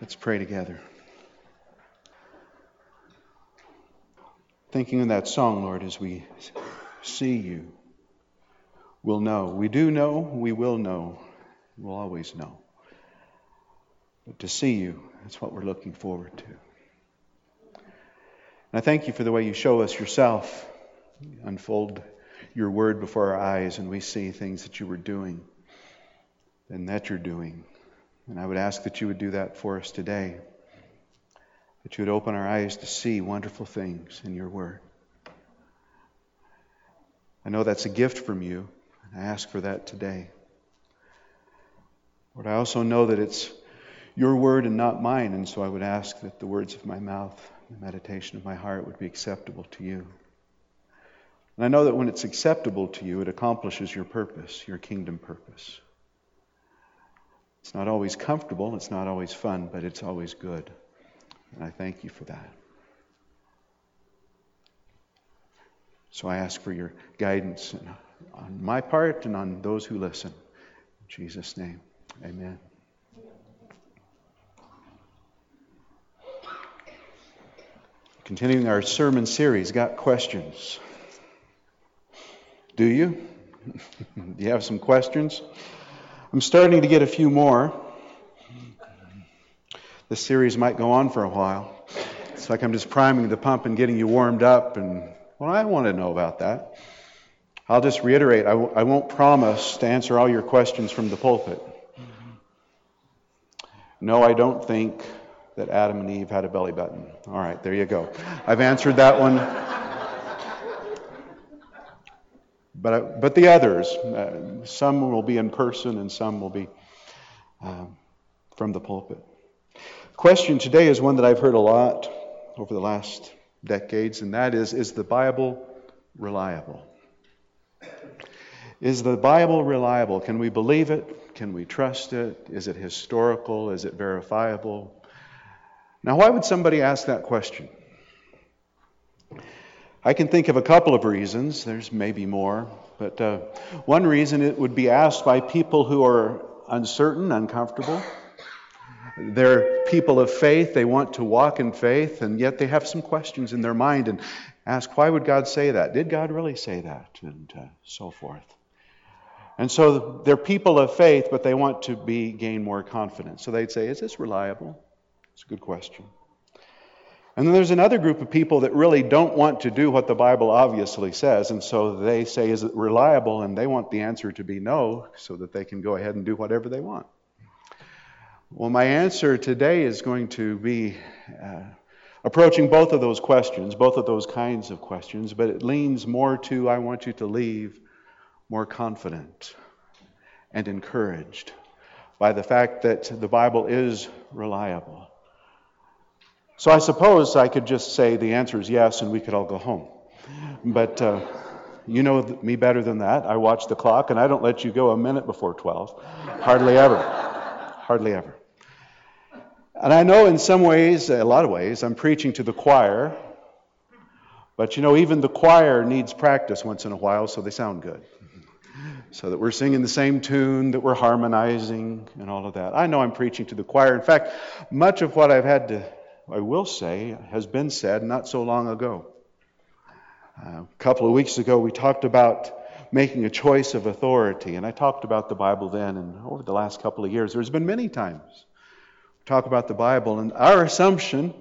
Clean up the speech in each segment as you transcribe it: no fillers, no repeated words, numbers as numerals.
Let's pray together. Thinking of that song, Lord, as we see you, we'll know. We do know, we will know, we'll always know. But to see you, that's what we're looking forward to. And I thank you for the way you show us yourself, you unfold your word before our eyes, and we see things that you were doing and that you're doing. And I would ask that you would do that for us today, that you would open our eyes to see wonderful things in your word. I know that's a gift from you, and I ask for that today. Lord, I also know that it's your word and not mine, and so I would ask that the words of my mouth, the meditation of my heart would be acceptable to you. And I know that when it's acceptable to you, it accomplishes your purpose, your kingdom purpose. It's not always comfortable, it's not always fun, but it's always good. And I thank you for that. So I ask for your guidance on my part and on those who listen. In Jesus' name, amen. Continuing our sermon series, got questions? Do you? Do you have some questions? I'm starting to get a few more. This series might go on for a while. It's like I'm just priming the pump and getting you warmed up, and well, I want to know about that. I'll just reiterate, I won't promise to answer all your questions from the pulpit. No, I don't think that Adam and Eve had a belly button. All right, there you go. I've answered that one. But the others, some will be in person and some will be from the pulpit. The question today is one that I've heard a lot over the last decades, and that is the Bible reliable? Is the Bible reliable? Can we believe it? Can we trust it? Is it historical? Is it verifiable? Now, why would somebody ask that question? I can think of a couple of reasons. There's maybe more. But one reason it would be asked by people who are uncertain, uncomfortable. They're people of faith. They want to walk in faith, and yet they have some questions in their mind and ask, why would God say that? Did God really say that? And so forth. And so they're people of faith, but they want to gain more confidence. So they'd say, is this reliable? It's a good question. And then there's another group of people that really don't want to do what the Bible obviously says, and so they say, is it reliable? And they want the answer to be no, so that they can go ahead and do whatever they want. Well, my answer today is going to be approaching both of those questions, both of those kinds of questions, but it leans more to, I want you to leave more confident and encouraged by the fact that the Bible is reliable. So I suppose I could just say the answer is yes and we could all go home. But you know me better than that. I watch the clock and I don't let you go a minute before 12. Hardly ever. Hardly ever. And I know in some ways, a lot of ways, I'm preaching to the choir. But you know, even the choir needs practice once in a while so they sound good. So that we're singing the same tune, that we're harmonizing and all of that. I know I'm preaching to the choir. In fact, much of what I will say, has been said not so long ago. A couple of weeks ago, we talked about making a choice of authority, and I talked about the Bible then, and over the last couple of years, there's been many times we talk about the Bible, and our assumption,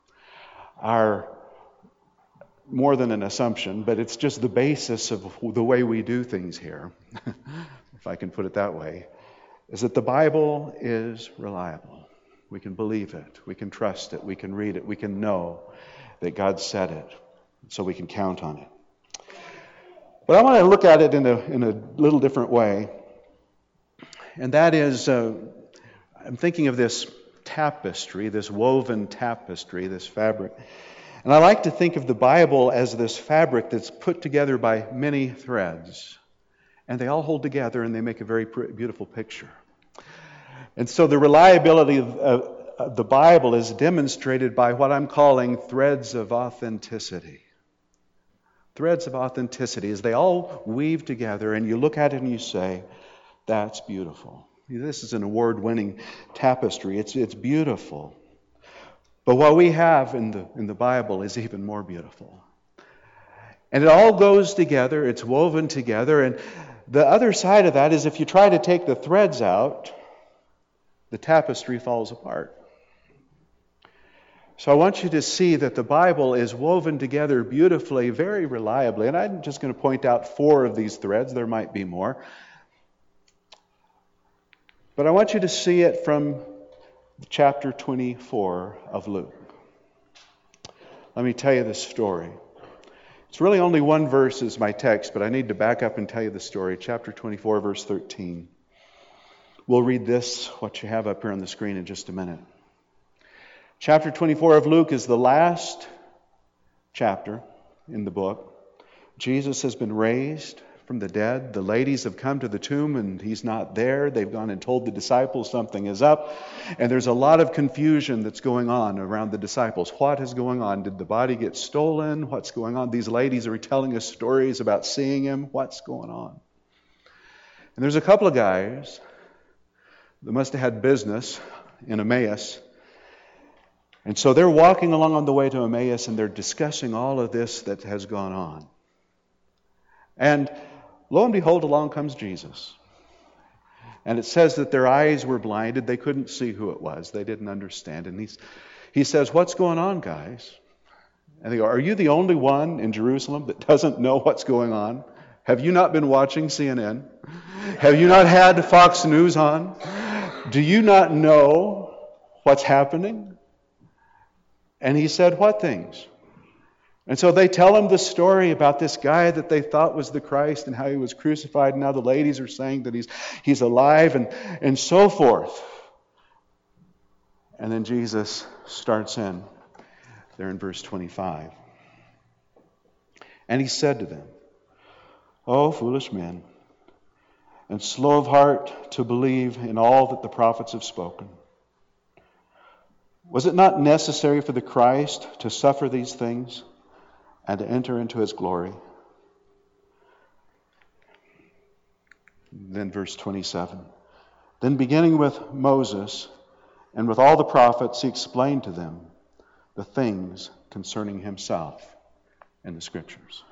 more than an assumption, but it's just the basis of the way we do things here, if I can put it that way, is that the Bible is reliable. We can believe it, we can trust it, we can read it, we can know that God said it, so we can count on it. But I want to look at it in a little different way, and that is, I'm thinking of this tapestry, this woven tapestry, this fabric. And I like to think of the Bible as this fabric that's put together by many threads, and they all hold together and they make a very beautiful picture. And so the reliability of the Bible is demonstrated by what I'm calling threads of authenticity. Threads of authenticity, as they all weave together and you look at it and you say, that's beautiful. This is an award-winning tapestry. It's beautiful. But what we have in the Bible is even more beautiful. And it all goes together. It's woven together. And the other side of that is if you try to take the threads out, the tapestry falls apart. So I want you to see that the Bible is woven together beautifully, very reliably. And I'm just going to point out 4 of these threads. There might be more. But I want you to see it from chapter 24 of Luke. Let me tell you the story. It's really only one verse is my text, but I need to back up and tell you the story. Chapter 24, verse 13. We'll read this, what you have up here on the screen, in just a minute. Chapter 24 of Luke is the last chapter in the book. Jesus has been raised from the dead. The ladies have come to the tomb and he's not there. They've gone and told the disciples something is up. And there's a lot of confusion that's going on around the disciples. What is going on? Did the body get stolen? What's going on? These ladies are telling us stories about seeing him. What's going on? And there's a couple of guys that must have had business in Emmaus. And so they're walking along on the way to Emmaus and they're discussing all of this that has gone on. And lo and behold, along comes Jesus. And it says that their eyes were blinded. They couldn't see who it was. They didn't understand. And he says, "What's going on, guys?" And they go, "Are you the only one in Jerusalem that doesn't know what's going on? Have you not been watching CNN? Have you not had Fox News on? Do you not know what's happening?" And he said, "What things?" And so they tell him the story about this guy that they thought was the Christ and how he was crucified. And now the ladies are saying that he's alive and so forth. And then Jesus starts in there in verse 25. And he said to them, "O foolish men, and slow of heart to believe in all that the prophets have spoken. Was it not necessary for the Christ to suffer these things and to enter into his glory?" Then verse 27. Then beginning with Moses and with all the prophets, he explained to them the things concerning himself in the Scriptures.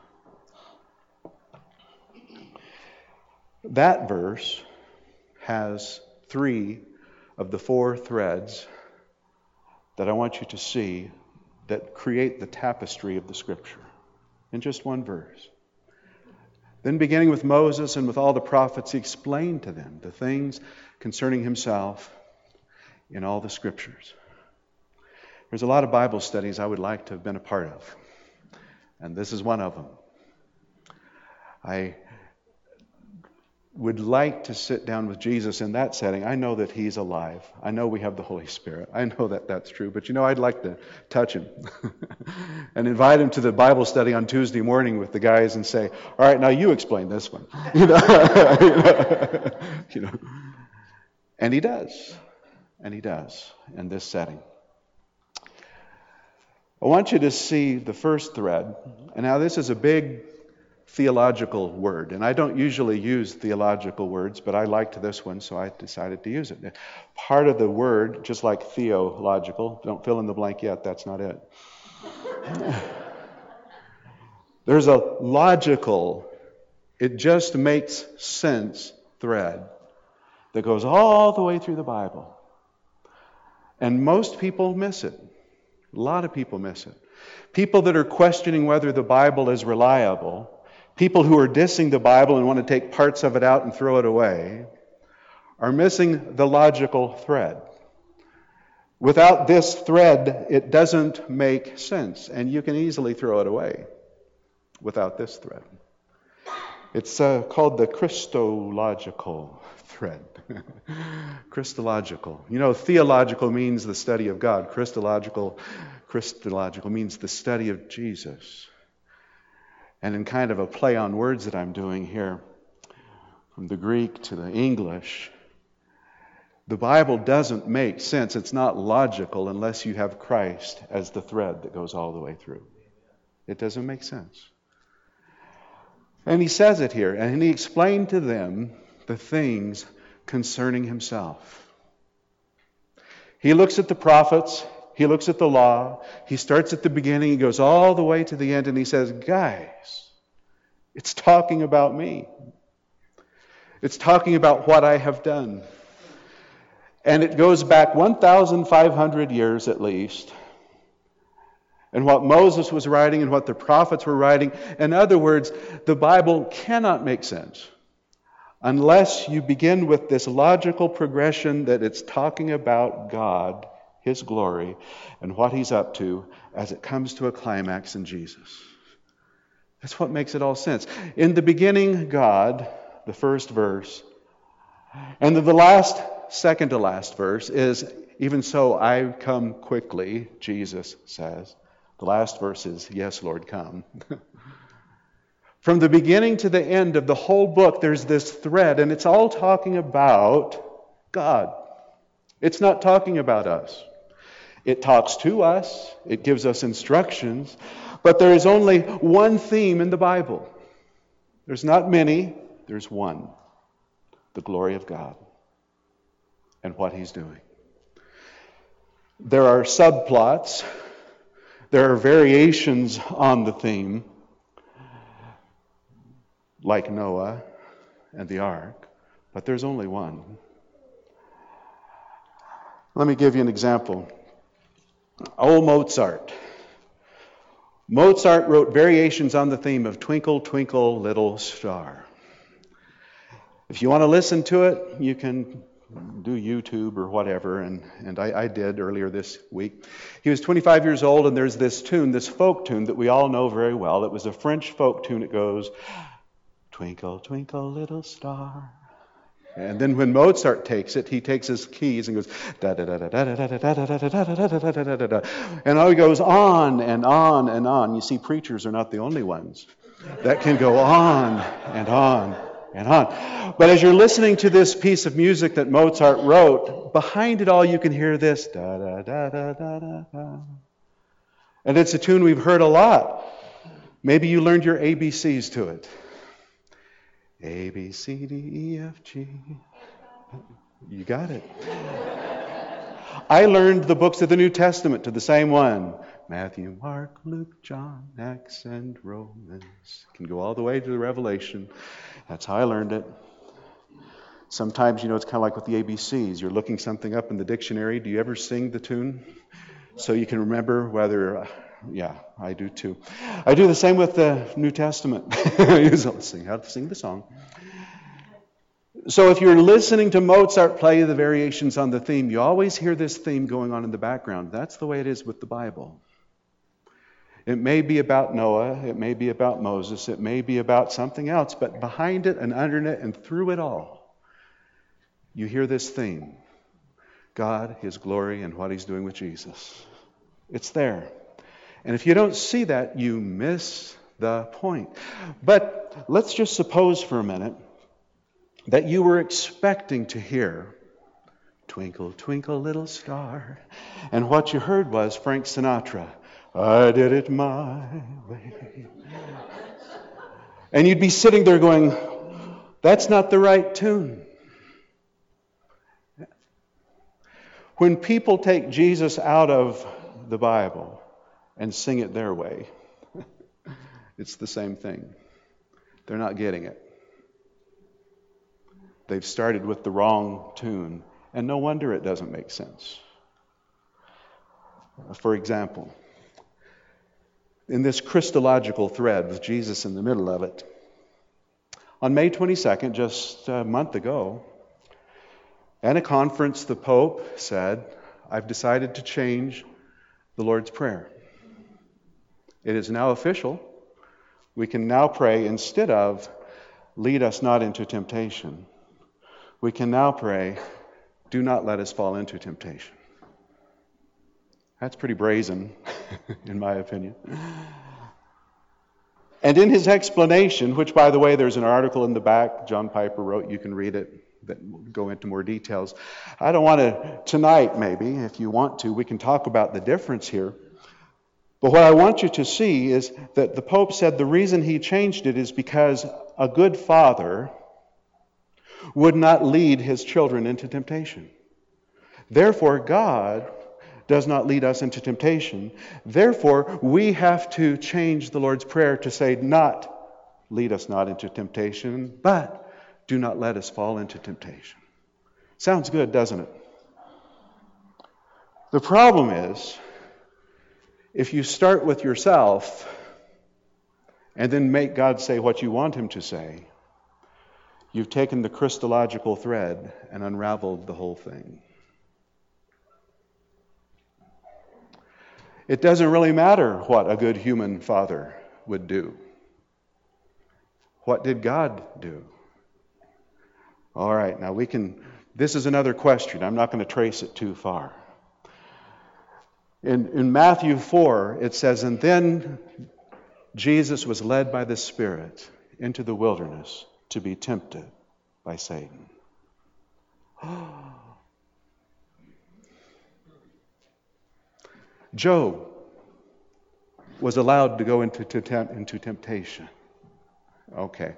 That verse has 3 of the 4 threads that I want you to see that create the tapestry of the Scripture in just one verse. Then beginning with Moses and with all the prophets, he explained to them the things concerning himself in all the Scriptures. There's a lot of Bible studies I would like to have been a part of, and this is one of them. I would like to sit down with Jesus in that setting. I know that he's alive. I know we have the Holy Spirit. I know that that's true. But I'd like to touch him and invite him to the Bible study on Tuesday morning with the guys and say, "All right, now you explain this one." And he does. And he does in this setting. I want you to see the first thread. And now this is a big theological word. And I don't usually use theological words, but I liked this one, so I decided to use it. Part of the word, just like theological, don't fill in the blank yet, that's not it. There's a logical, it just makes sense thread that goes all the way through the Bible. And most people miss it. A lot of people miss it. People that are questioning whether the Bible is reliable, people who are dissing the Bible and want to take parts of it out and throw it away, are missing the logical thread. Without this thread, it doesn't make sense, and you can easily throw it away without this thread. It's called the Christological thread. Christological. Theological means the study of God. Christological means the study of Jesus. And in kind of a play on words that I'm doing here, from the Greek to the English, the Bible doesn't make sense. It's not logical unless you have Christ as the thread that goes all the way through. It doesn't make sense. And he says it here, and he explained to them the things concerning himself. He looks at the prophets, he looks at the law, he starts at the beginning, he goes all the way to the end, and he says, guys, it's talking about me. It's talking about what I have done. And it goes back 1,500 years at least. And what Moses was writing and what the prophets were writing. In other words, the Bible cannot make sense unless you begin with this logical progression that it's talking about God, His glory, and what He's up to as it comes to a climax in Jesus. That's what makes it all sense. In the beginning, God, the first verse, and then the second to last verse is, even so I come quickly, Jesus says. The last verse is, yes, Lord, come. From the beginning to the end of the whole book, there's this thread, and it's all talking about God. It's not talking about us. It talks to us, it gives us instructions, but there is only one theme in the Bible. There's not many, there's one. The glory of God and what He's doing. There are subplots. There are variations on the theme, like Noah and the ark, but there's only one. Let me give you an example. Old Mozart. Mozart wrote variations on the theme of Twinkle, Twinkle, Little Star. If you want to listen to it, you can do YouTube or whatever, and I did earlier this week. He was 25 years old, and there's this tune, this folk tune that we all know very well. It was a French folk tune. It goes, Twinkle, twinkle, little star. And then when Mozart takes it, he takes his keys and goes da da da da da da da da da da da da da da, and all he goes on and on and on. You see, preachers are not the only ones that can go on and on and on. But as you're listening to this piece of music that Mozart wrote, behind it all you can hear this da da da da da da da. And it's a tune we've heard a lot. Maybe you learned your ABCs to it. A, B, C, D, E, F, G. You got it. I learned the books of the New Testament to the same one. Matthew, Mark, Luke, John, Acts, and Romans. Can go all the way to the Revelation. That's how I learned it. Sometimes, it's kind of like with the ABCs. You're looking something up in the dictionary. Do you ever sing the tune? So you can remember whether... Yeah, I do too. I do the same with the New Testament. I usually how to sing the song. So if you're listening to Mozart play the variations on the theme, you always hear this theme going on in the background. That's the way it is with the Bible. It may be about Noah, it may be about Moses, it may be about something else, but behind it and under it and through it all, you hear this theme. God, His glory, and what He's doing with Jesus. It's there. And if you don't see that, you miss the point. But let's just suppose for a minute that you were expecting to hear Twinkle, Twinkle, Little Star. And what you heard was Frank Sinatra, I did it my way. And you'd be sitting there going, that's not the right tune. When people take Jesus out of the Bible and sing it their way, it's the same thing. They're not getting it. They've started with the wrong tune, and no wonder it doesn't make sense. For example, in this Christological thread with Jesus in the middle of it, on May 22nd, just a month ago, at a conference, the Pope said, I've decided to change the Lord's Prayer. It is now official. We can now pray instead of, lead us not into temptation. We can now pray, do not let us fall into temptation. That's pretty brazen, in my opinion. And in his explanation, which, by the way, there's an article in the back John Piper wrote, you can read it, that will go into more details. I don't want to, tonight maybe, if you want to, we can talk about the difference here. But what I want you to see is that the Pope said the reason he changed it is because a good father would not lead his children into temptation. Therefore, God does not lead us into temptation. Therefore, we have to change the Lord's Prayer to say, not lead us not into temptation, but do not let us fall into temptation. Sounds good, doesn't it? The problem is, if you start with yourself and then make God say what you want him to say, you've taken the Christological thread and unraveled the whole thing. It doesn't really matter what a good human father would do. What did God do? All right, now this is another question. I'm not going to trace it too far. In Matthew 4, it says, and then Jesus was led by the Spirit into the wilderness to be tempted by Satan. Job was allowed to go into temptation. Okay.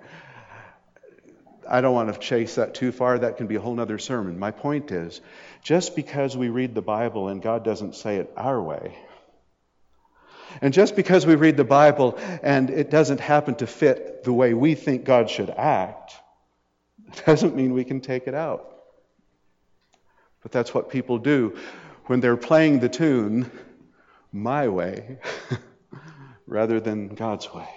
I don't want to chase that too far. That can be a whole other sermon. My point is, just because we read the Bible and God doesn't say it our way, and just because we read the Bible and it doesn't happen to fit the way we think God should act, doesn't mean we can take it out. But that's what people do when they're playing the tune my way rather than God's way.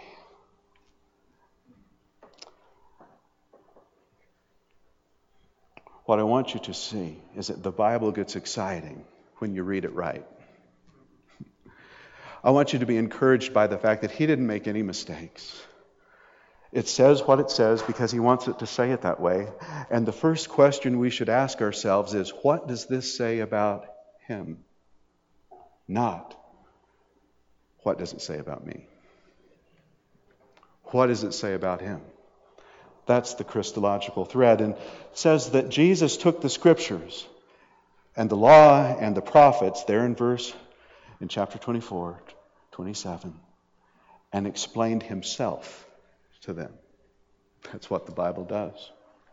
What I want you to see is that the Bible gets exciting when you read it right. I want you to be encouraged by the fact that he didn't make any mistakes. It says what it says because he wants it to say it that way. And the first question we should ask ourselves is, what does this say about him? Not, what does it say about me? What does it say about him? That's the Christological thread. And it says that Jesus took the Scriptures and the law and the prophets, there in chapter 24, 27, and explained himself to them. That's what the Bible does.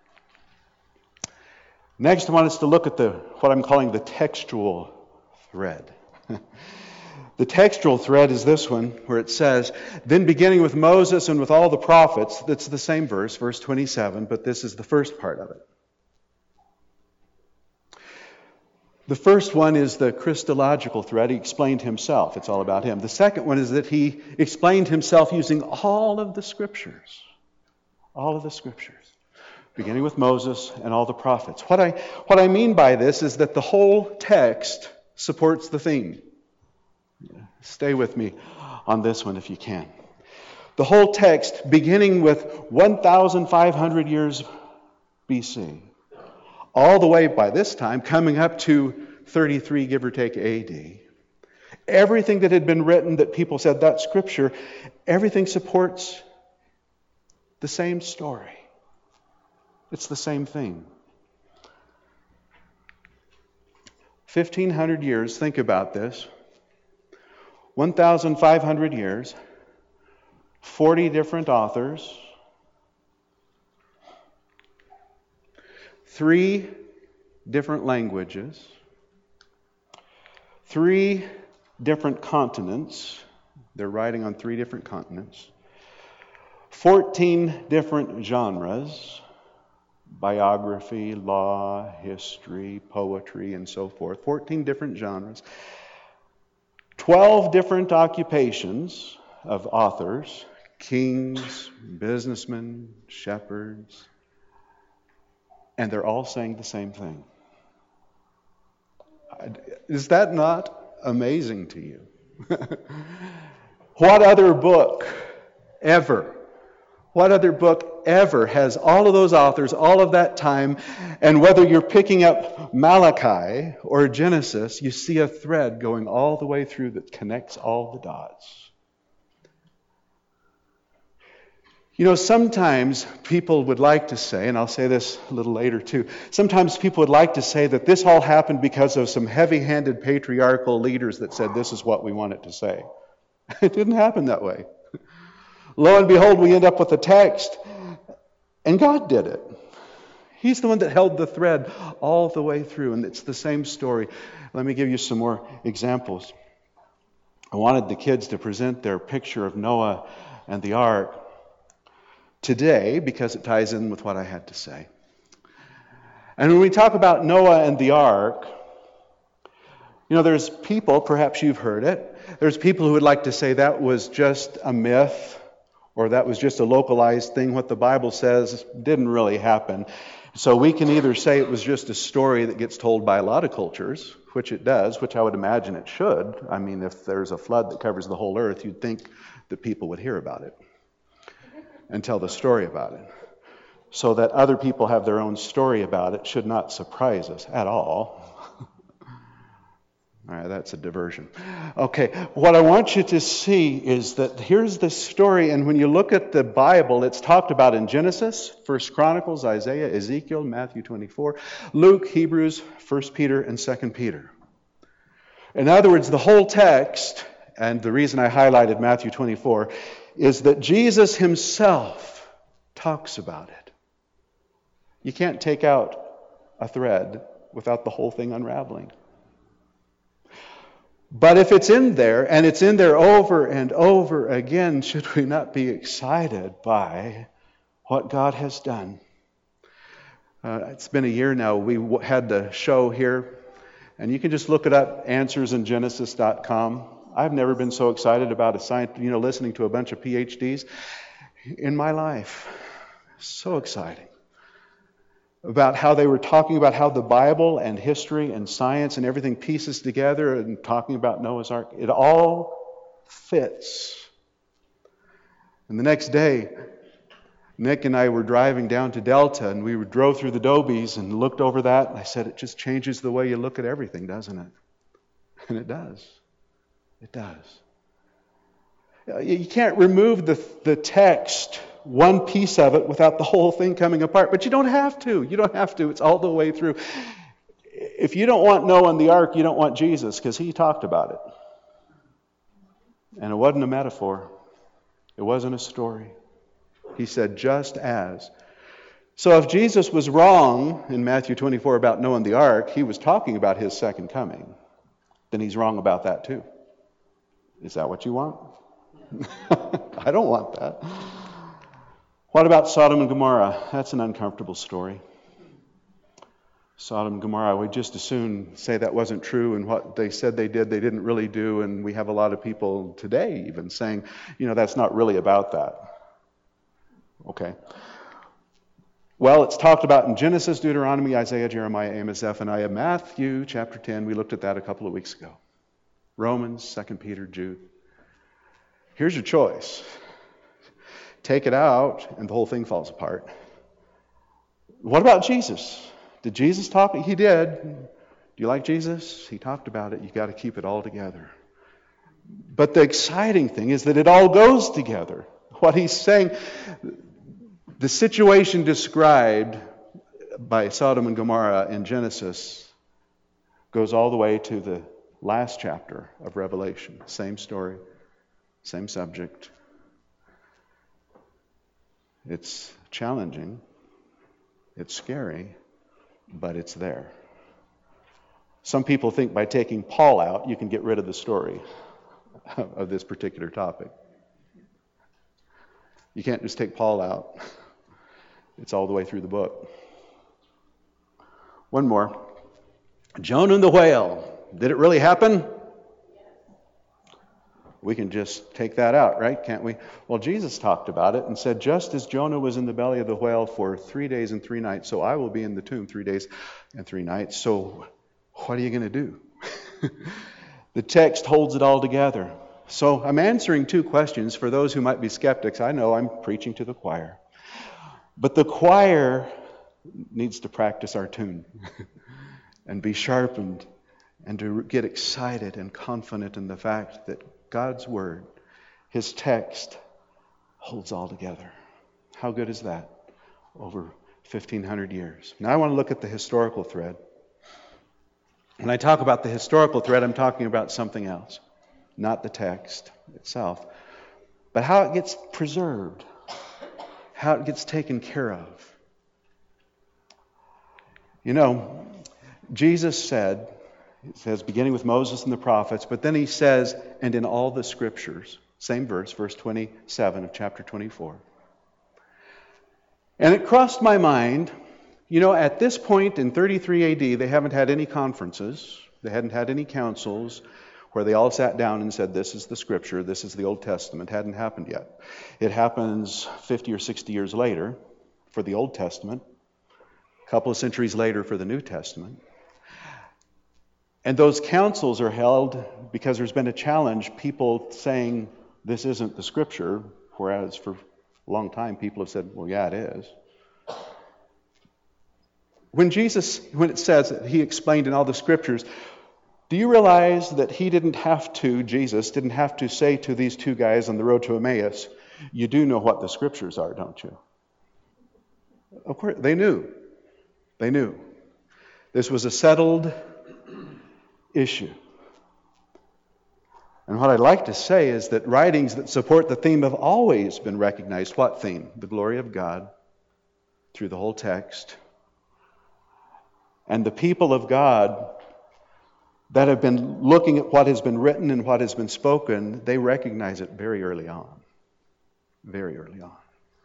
Next, I want us to look at what I'm calling the textual thread. The textual thread is this one, where it says, then beginning with Moses and with all the prophets, that's the same verse 27, but this is the first part of it. The first one is the Christological thread. He explained himself. It's all about him. The second one is that he explained himself using all of the Scriptures. All of the Scriptures. Beginning with Moses and all the prophets. What I mean by this is that the whole text supports the theme. Stay with me on this one if you can. The whole text, beginning with 1,500 years BC, all the way by this time, coming up to 33, give or take, AD. Everything that had been written that people said, that's Scripture, everything supports the same story. It's the same thing. 1,500 years, think about this. 1,500 years, 40 different authors, 3 different languages, 3 different continents. They're writing on 3 different continents. 14 different genres, biography, law, history, poetry, and so forth. 14 different genres. 12 different occupations of authors, kings, businessmen, shepherds, and they're all saying the same thing. Is that not amazing to you? What other book ever has all of those authors, all of that time, and whether you're picking up Malachi or Genesis, you see a thread going all the way through that connects all the dots. You know, sometimes people would like to say, and I'll say this a little later too, sometimes people would like to say that this all happened because of some heavy-handed patriarchal leaders that said this is what we want it to say. It didn't happen that way. Lo and behold, we end up with a text, and God did it. He's the one that held the thread all the way through, and it's the same story. Let me give you some more examples. I wanted the kids to present their picture of Noah and the ark today because it ties in with what I had to say. And when we talk about Noah and the ark, there's people, perhaps you've heard it, there's people who would like to say that was just a myth or that was just a localized thing. What the Bible says didn't really happen. So we can either say it was just a story that gets told by a lot of cultures, which it does, which I would imagine it should. I mean, if there's a flood that covers the whole earth, you'd think that people would hear about it and tell the story about it. So that other people have their own story about it should not surprise us at all. All right, that's a diversion. Okay, what I want you to see is that here's the story, and when you look at the Bible, it's talked about in Genesis, 1 Chronicles, Isaiah, Ezekiel, Matthew 24, Luke, Hebrews, 1 Peter, and 2 Peter. In other words, the whole text, and the reason I highlighted Matthew 24, is that Jesus himself talks about it. You can't take out a thread without the whole thing unraveling. But if it's in there, and it's in there over and over again, should we not be excited by what God has done? It's been a year now. We had the show here, and you can just look it up, answersingenesis.com. I've never been so excited about a science, listening to a bunch of PhDs in my life. So exciting. About how they were talking about how the Bible and history and science and everything pieces together and talking about Noah's Ark. It all fits. And the next day, Nick and I were driving down to Delta, and we drove through the Dobies and looked over that. And I said, it just changes the way you look at everything, doesn't it? And it does. It does. You can't remove the text, one piece of it, without the whole thing coming apart. But you don't have to. You don't have to. It's all the way through. If you don't want Noah and the ark, you don't want Jesus, because he talked about it. And it wasn't a metaphor. It wasn't a story. He said, just as. So if Jesus was wrong in Matthew 24 about Noah and the ark, he was talking about his second coming. Then he's wrong about that too. Is that what you want? I don't want that. What about Sodom and Gomorrah? That's an uncomfortable story. Sodom and Gomorrah, we just as soon say that wasn't true, and what they said they did, they didn't really do, and we have a lot of people today even saying, that's not really about that. Okay. Well, it's talked about in Genesis, Deuteronomy, Isaiah, Jeremiah, Amos, Zephaniah, Matthew chapter 10. We looked at that a couple of weeks ago. Romans, 2 Peter, Jude. Here's your choice. Take it out, and the whole thing falls apart. What about Jesus? Did Jesus talk? He did. Do you like Jesus? He talked about it. You've got to keep it all together. But the exciting thing is that it all goes together. What he's saying, the situation described by Sodom and Gomorrah in Genesis goes all the way to the last chapter of Revelation. Same story, same subject. It's challenging, it's scary, but it's there. Some people think by taking Paul out, you can get rid of the story of this particular topic. You can't just take Paul out. It's all the way through the book. One more. Jonah and the whale. Did it really happen? We can just take that out, right? Can't we? Well, Jesus talked about it and said, just as Jonah was in the belly of the whale for 3 days and 3 nights, so I will be in the tomb 3 days and 3 nights. So what are you going to do? The text holds it all together. So I'm answering 2 questions for those who might be skeptics. I know I'm preaching to the choir. But the choir needs to practice our tune and be sharpened and to get excited and confident in the fact that God's Word, His text, holds all together. How good is that? Over 1,500 years. Now I want to look at the historical thread. When I talk about the historical thread, I'm talking about something else. Not the text itself, but how it gets preserved, how it gets taken care of. You know, Jesus said, it says beginning with Moses and the prophets, but then he says, and in all the scriptures, same verse, verse 27 of chapter 24. And it crossed my mind, at this point in 33 AD, they haven't had any conferences, they hadn't had any councils where they all sat down and said, this is the scripture, this is the Old Testament. It hadn't happened yet. It happens 50 or 60 years later for the Old Testament, a couple of centuries later for the New Testament. And those councils are held because there's been a challenge, people saying this isn't the scripture, whereas for a long time people have said, well, yeah, it is. When it says that he explained in all the scriptures, do you realize that Jesus didn't have to say to these two guys on the road to Emmaus, you do know what the scriptures are, don't you? Of course, they knew. They knew. This was a settled issue. And what I'd like to say is that writings that support the theme have always been recognized. What theme? The glory of God through the whole text. And the people of God that have been looking at what has been written and what has been spoken, they recognize it very early on. Very early on.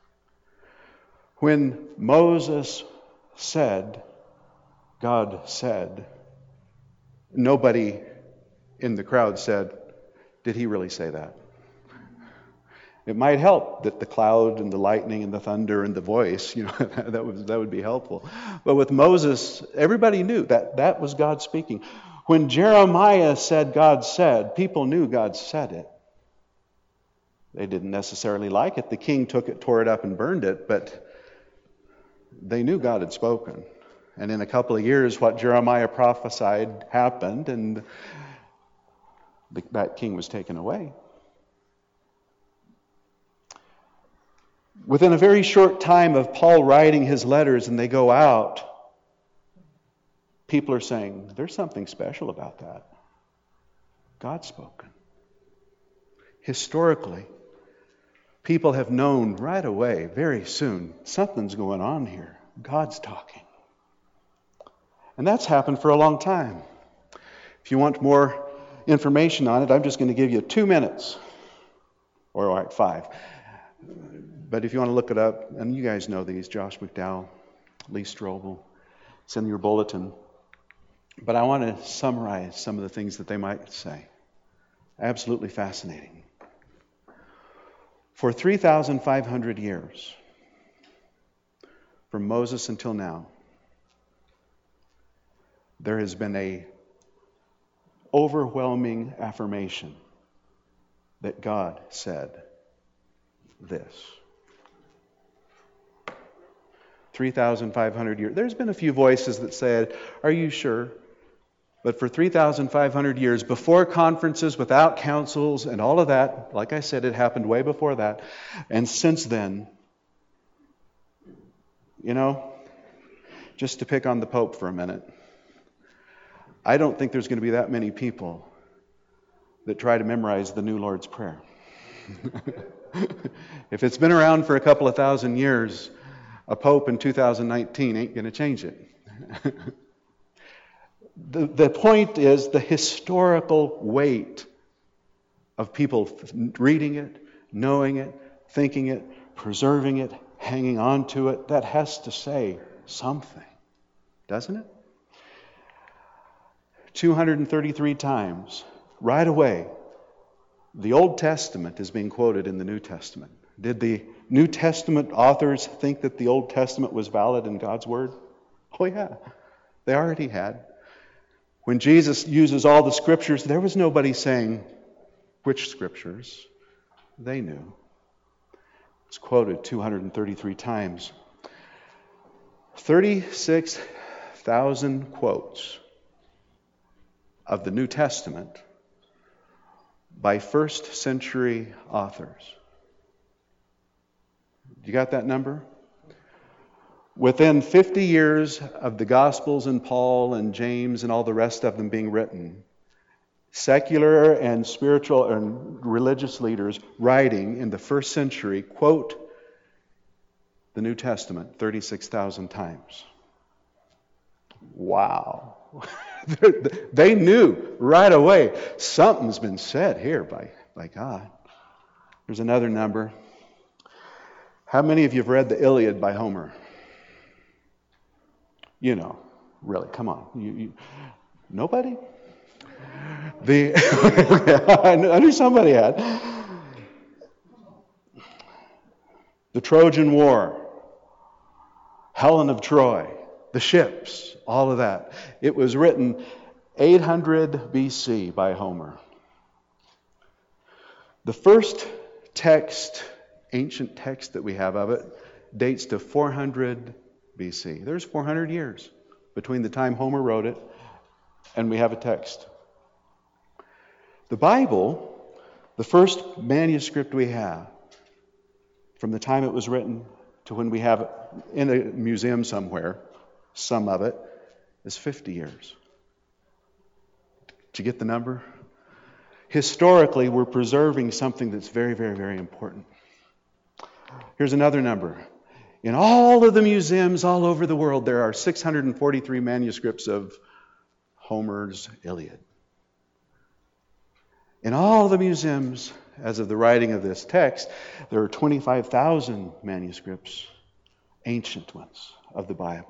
When Moses said, God said, nobody in the crowd said, did he really say that? It might help that the cloud and the lightning and the thunder and the voice, that would be helpful. But with Moses, everybody knew that was God speaking. When Jeremiah said God said, people knew God said it. They didn't necessarily like it. The king took it, tore it up, and burned it, but they knew God had spoken. And in a couple of years, what Jeremiah prophesied happened, and that king was taken away. Within a very short time of Paul writing his letters and they go out, people are saying, there's something special about that. God's spoken. Historically, people have known right away, very soon, something's going on here. God's talking. And that's happened for a long time. If you want more information on it, I'm just going to give you 2 minutes. Or, all right, 5. But if you want to look it up, and you guys know these, Josh McDowell, Lee Strobel, it's in your bulletin. But I want to summarize some of the things that they might say. Absolutely fascinating. For 3,500 years, from Moses until now, there has been a overwhelming affirmation that God said this. 3,500 years. There's been a few voices that said, are you sure? But for 3,500 years, before conferences, without councils and all of that, like I said, it happened way before that. And since then, just to pick on the Pope for a minute, I don't think there's going to be that many people that try to memorize the New Lord's Prayer. If it's been around for a couple of thousand years, a Pope in 2019 ain't going to change it. The point is the historical weight of people reading it, knowing it, thinking it, preserving it, hanging on to it. That has to say something, doesn't it? 233 times, right away, the Old Testament is being quoted in the New Testament. Did the New Testament authors think that the Old Testament was valid in God's Word? Oh yeah, they already had. When Jesus uses all the Scriptures, there was nobody saying which Scriptures. They knew. It's quoted 233 times. 36,000 quotes of the New Testament by first century authors. You got that number? Within 50 years of the Gospels and Paul and James and all the rest of them being written, secular and spiritual and religious leaders writing in the first century quote the New Testament 36,000 times. Wow. They knew right away something's been said here by God. There's another number. How many of you have read the Iliad by Homer? You know, really, come on. Nobody? I knew somebody had. The Trojan War, Helen of Troy, the ships, all of that. It was written 800 BC by Homer. The first ancient text that we have of it, dates to 400 BC. There's 400 years between the time Homer wrote it and we have a text. The Bible, the first manuscript we have, from the time it was written to when we have it in a museum somewhere, some of it, is 50 years. Did you get the number? Historically, we're preserving something that's very, very, very important. Here's another number. In all of the museums all over the world, there are 643 manuscripts of Homer's Iliad. In all the museums, as of the writing of this text, there are 25,000 manuscripts, ancient ones, of the Bible.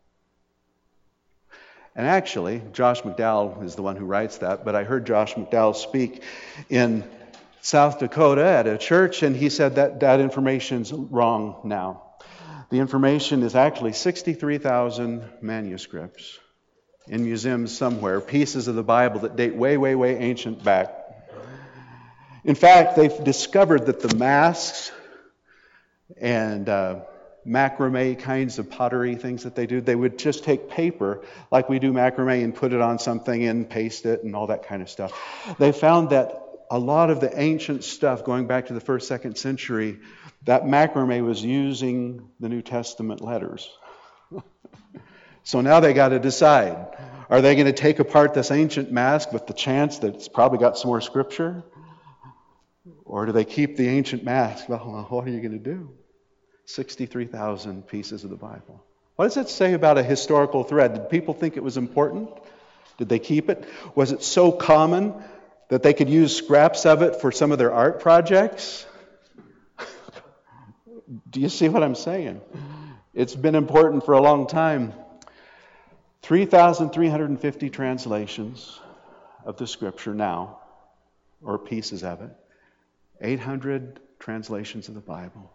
And actually, Josh McDowell is the one who writes that, but I heard Josh McDowell speak in South Dakota at a church, and he said that information's wrong now. The information is actually 63,000 manuscripts in museums somewhere, pieces of the Bible that date way, way, way ancient back. In fact, they've discovered that the masks and macrame kinds of pottery things that they do, they would just take paper like we do macrame and put it on something and paste it and all that kind of stuff. They found that a lot of the ancient stuff going back to the 1st, 2nd century, that macrame was using the New Testament letters. So now they got to decide, are they going to take apart this ancient mask with the chance that it's probably got some more scripture? Or do they keep the ancient mask? Well, what are you going to do? 63,000 pieces of the Bible. What does that say about a historical thread? Did people think it was important? Did they keep it? Was it so common that they could use scraps of it for some of their art projects? Do you see what I'm saying? It's been important for a long time. 3,350 translations of the Scripture now, or pieces of it. 800 translations of the Bible.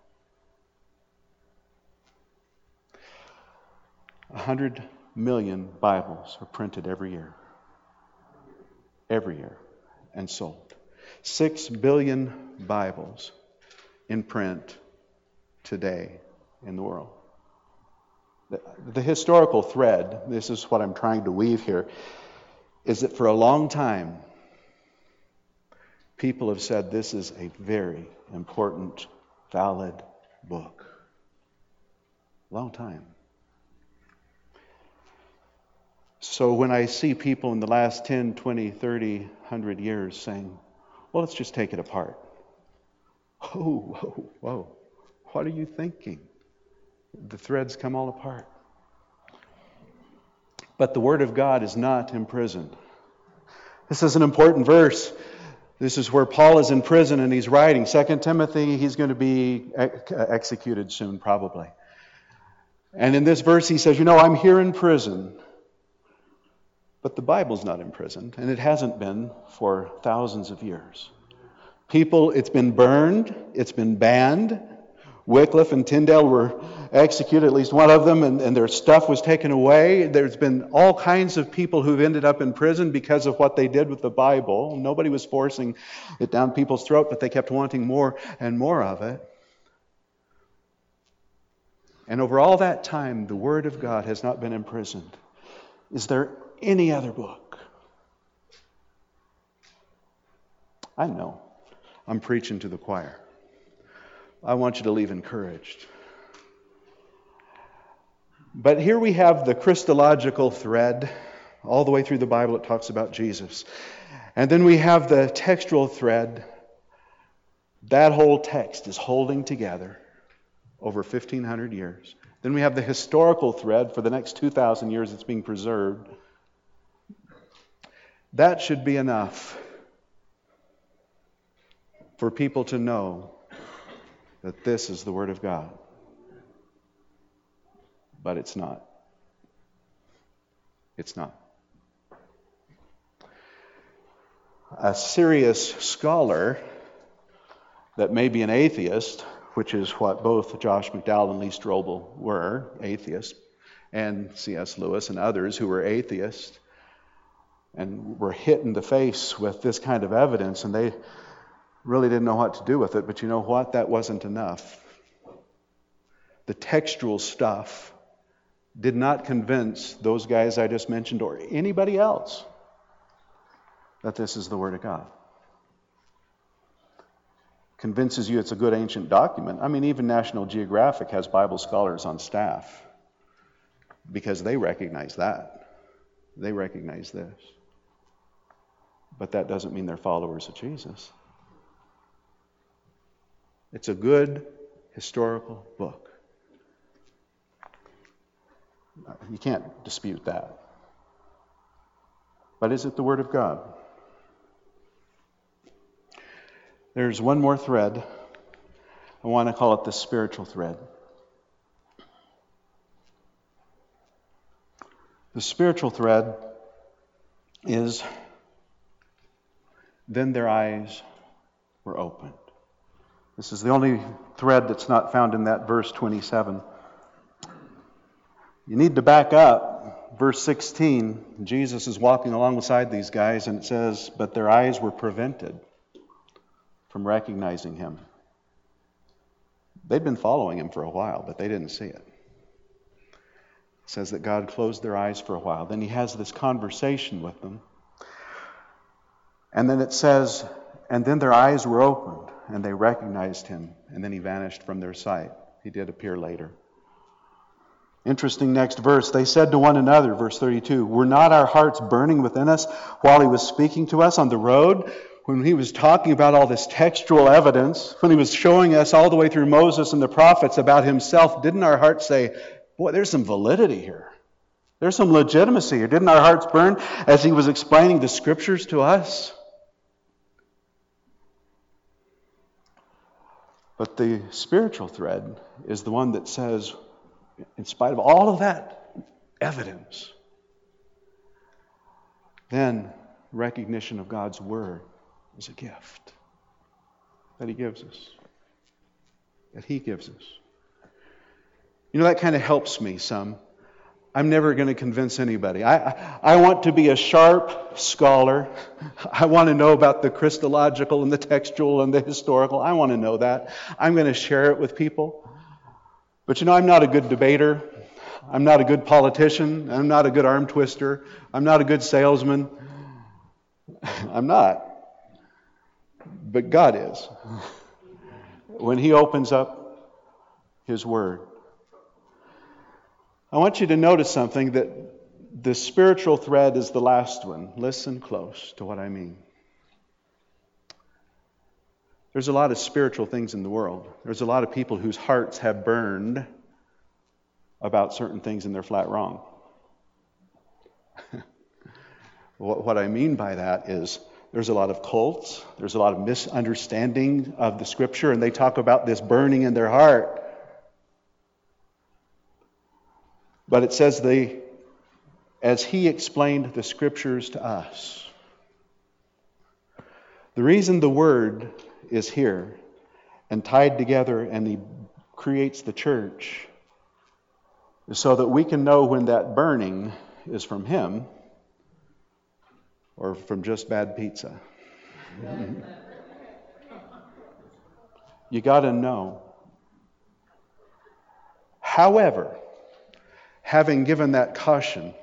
100 million Bibles are printed every year. Every year. And sold. 6 billion Bibles in print today in the world. The historical thread, this is what I'm trying to weave here, is that for a long time, people have said this is a very important, valid book. Long time. So when I see people in the last 10, 20, 30, 100 years saying, well, let's just take it apart. Whoa. What are you thinking? The threads come all apart. But the Word of God is not imprisoned. This is an important verse. This is where Paul is in prison and he's writing. 2 Timothy, he's going to be executed soon, probably. And in this verse he says, I'm here in prison. But the Bible's not imprisoned, and it hasn't been for thousands of years. People, it's been burned, it's been banned. Wycliffe and Tyndale were executed, at least one of them, and their stuff was taken away. There's been all kinds of people who've ended up in prison because of what they did with the Bible. Nobody was forcing it down people's throat, but they kept wanting more and more of it. And over all that time, the Word of God has not been imprisoned. Is there any other book? I know. I'm preaching to the choir. I want you to leave encouraged. But here we have the Christological thread. All the way through the Bible it talks about Jesus. And then we have the textual thread. That whole text is holding together over 1,500 years Then we have the historical thread for the next 2,000 years it's being preserved. That should be enough for people to know that this is the Word of God. But it's not. It's not. A serious scholar that may be an atheist, which is what both Josh McDowell and Lee Strobel were, atheists, and C.S. Lewis and others who were atheists, and were hit in the face with this kind of evidence, and they really didn't know what to do with it. But you know what? That wasn't enough. The textual stuff did not convince those guys I just mentioned or anybody else that this is the Word of God. Convinces you it's a good ancient document. I mean, even National Geographic has Bible scholars on staff because they recognize that. They recognize this. But that doesn't mean they're followers of Jesus. It's a good historical book. You can't dispute that. But is it the Word of God? There's one more thread. I want to call it the spiritual thread. The spiritual thread is, then their eyes were opened. This is the only thread that's not found in that verse 27. You need to back up. Verse 16, Jesus is walking alongside these guys, and it says, but their eyes were prevented from recognizing him. They'd been following him for a while, but they didn't see it. It says that God closed their eyes for a while. Then he has this conversation with them. And then it says, and then their eyes were opened, and they recognized him, and then he vanished from their sight. He did appear later. Interesting next verse. They said to one another, verse 32, were not our hearts burning within us while he was speaking to us on the road? When he was talking about all this textual evidence, when he was showing us all the way through Moses and the prophets about himself, didn't our hearts say, boy, there's some validity here. There's some legitimacy here. Didn't our hearts burn as he was explaining the scriptures to us? But the spiritual thread is the one that says, in spite of all of that evidence, then recognition of God's Word is a gift that he gives us. That he gives us. You know, that kind of helps me some. I'm never going to convince anybody. I want to be a sharp scholar. I want to know about the Christological and the textual and the historical. I want to know that. I'm going to share it with people. But you know, I'm not a good debater. I'm not a good politician. I'm not a good arm twister. I'm not a good salesman. I'm not. But God is. When he opens up his Word. I want you to notice something, that the spiritual thread is the last one. Listen close to what I mean. There's a lot of spiritual things in the world. There's a lot of people whose hearts have burned about certain things and they're flat wrong. What I mean by that is there's a lot of cults. There's a lot of misunderstanding of the Scripture, and they talk about this burning in their heart. But it says as he explained the Scriptures to us. The reason the Word is here and tied together and he creates the church is so that we can know when that burning is from him or from just bad pizza. You got to know. However, having given that caution,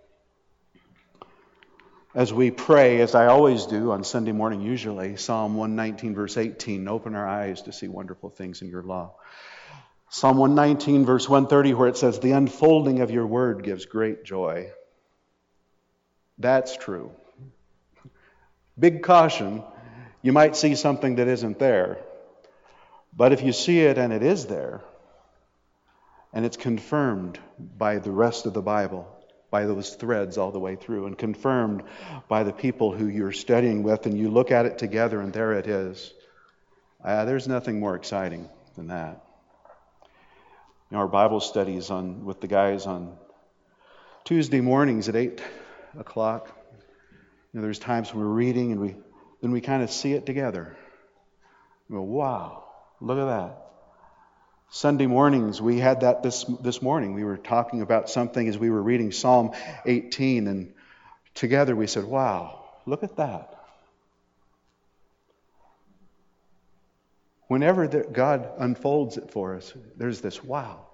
as we pray, as I always do on Sunday morning usually, Psalm 119 verse 18, open our eyes to see wonderful things in your law. Psalm 119 verse 130 where it says, the unfolding of your word gives great joy. That's true. Big caution, you might see something that isn't there. But if you see it and it is there, And it's confirmed by the rest of the Bible, by those threads all the way through, and confirmed by the people who you're studying with, and you look at it together, and there it is. There's nothing more exciting than that. Our Bible studies with the guys on Tuesday mornings at 8 o'clock. There's times when we're reading and then we kind of see it together. We go, wow, look at that. Sunday mornings, we had that this morning. We were talking about something as we were reading Psalm 18, and together we said, wow, look at that. Whenever God unfolds it for us, there's this wow.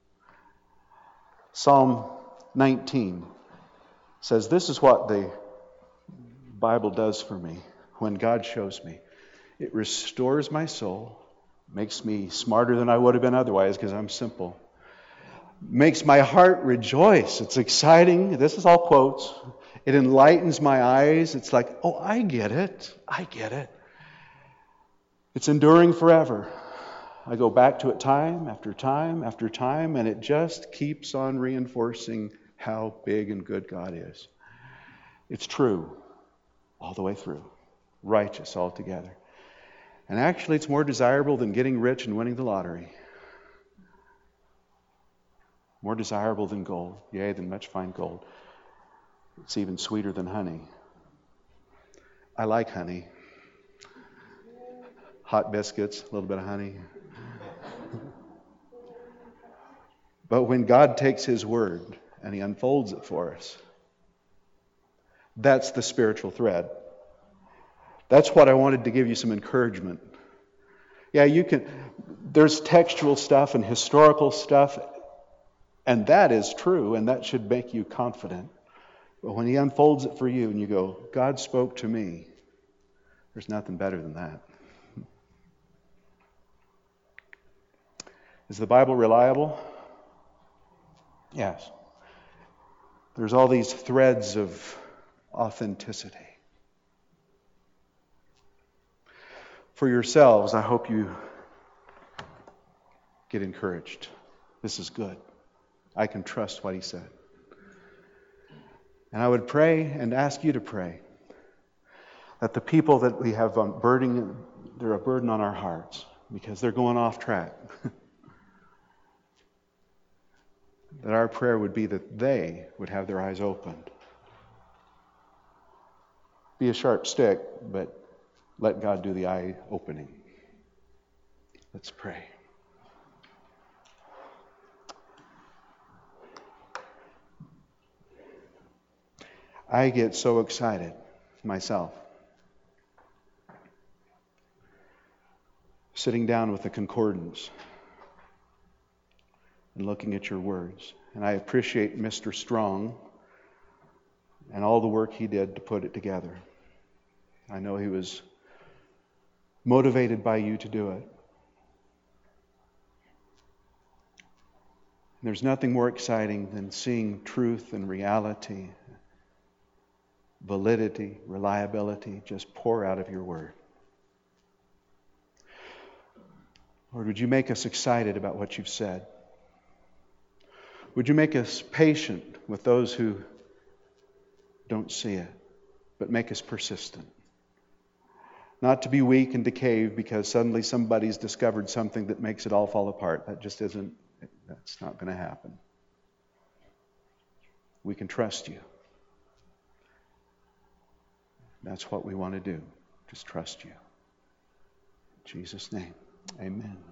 Psalm 19 says, this is what the Bible does for me when God shows me. It restores my soul, makes me smarter than I would have been otherwise because I'm simple. Makes my heart rejoice. It's exciting. This is all quotes. It enlightens my eyes. It's like, oh, I get it. I get it. It's enduring forever. I go back to it time after time after time, and it just keeps on reinforcing how big and good God is. It's true all the way through. Righteous altogether. And actually, it's more desirable than getting rich and winning the lottery. More desirable than gold. Yea, than much fine gold. It's even sweeter than honey. I like honey. Hot biscuits, a little bit of honey. But when God takes His word and He unfolds it for us, that's the spiritual thread. That's what I wanted to give you some encouragement. Yeah, there's textual stuff and historical stuff, and that is true, and that should make you confident. But when He unfolds it for you and you go, God spoke to me, there's nothing better than that. Is the Bible reliable? Yes. There's all these threads of authenticity. For yourselves, I hope you get encouraged. This is good. I can trust what He said. And I would pray and ask you to pray that the people that we have they're a burden on our hearts because they're going off track. That our prayer would be that they would have their eyes opened. Be a sharp stick, but let God do the eye opening. Let's pray. I get so excited myself. Sitting down with the concordance and looking at your words. And I appreciate Mr. Strong and all the work he did to put it together. I know he was motivated by you to do it. There's nothing more exciting than seeing truth and reality, validity, reliability just pour out of your word. Lord, would you make us excited about what you've said? Would you make us patient with those who don't see it, but make us persistent? Not to be weak and decayed because suddenly somebody's discovered something that makes it all fall apart. That's not going to happen. We can trust you. That's what we want to do. Just trust you. In Jesus' name, amen.